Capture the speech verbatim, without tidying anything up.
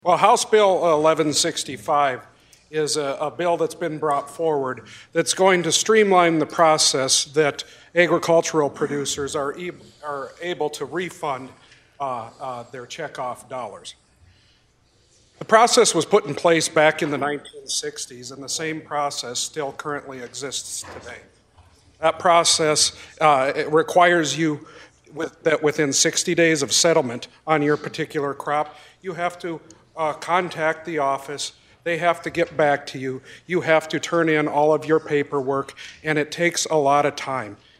Well, House Bill eleven sixty-five is a, a bill that's been brought forward that's going to streamline the process that agricultural producers are, e- are able to refund uh, uh, their checkoff dollars. The process was put in place back in the nineteen sixties, and the same process still currently exists today. That process uh, it requires you with, that within sixty days of settlement on your particular crop, you have to uh, contact the office. They have to get back to you. You have to turn in all of your paperwork, and it takes a lot of time.